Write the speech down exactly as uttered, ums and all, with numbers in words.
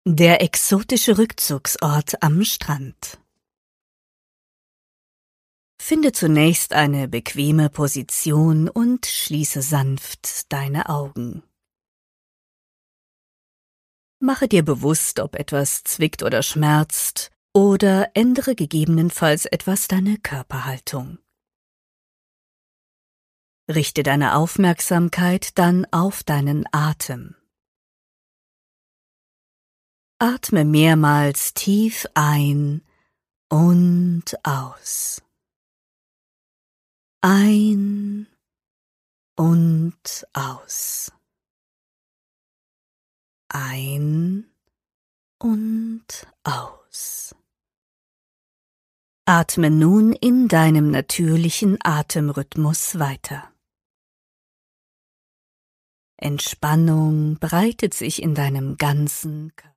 Der exotische Rückzugsort am Strand. Finde zunächst eine bequeme Position und schließe sanft deine Augen. Mache dir bewusst, ob etwas zwickt oder schmerzt, oder ändere gegebenenfalls etwas deine Körperhaltung. Richte deine Aufmerksamkeit dann auf deinen Atem. Atme mehrmals tief ein und aus. Ein und aus. Ein und aus. Atme nun in deinem natürlichen Atemrhythmus weiter. Entspannung breitet sich in deinem ganzen Körper.